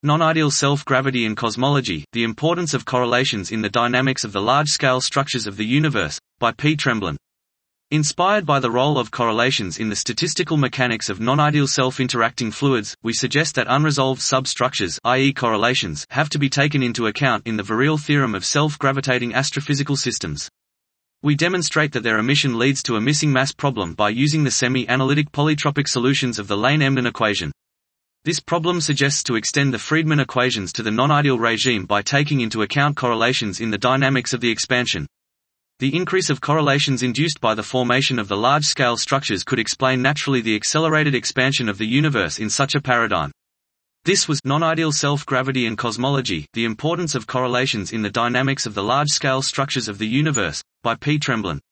Non-ideal self-gravity and cosmology, the importance of correlations in the dynamics of the large-scale structures of the universe, by P. Tremblin. Inspired by the role of correlations in the statistical mechanics of non-ideal self-interacting fluids, we suggest that unresolved substructures, i.e. correlations, have to be taken into account in the Virial theorem of self-gravitating astrophysical systems. We demonstrate that their omission leads to a missing mass problem by using the semi-analytic polytropic solutions of the Lane-Emden equation. This problem suggests to extend the Friedmann equations to the non-ideal regime by taking into account correlations in the dynamics of the expansion. The increase of correlations induced by the formation of the large-scale structures could explain naturally the accelerated expansion of the universe in such a paradigm. This was Non-Ideal Self-Gravity and Cosmology, the importance of correlations in the dynamics of the large-scale structures of the universe, by P. Tremblin.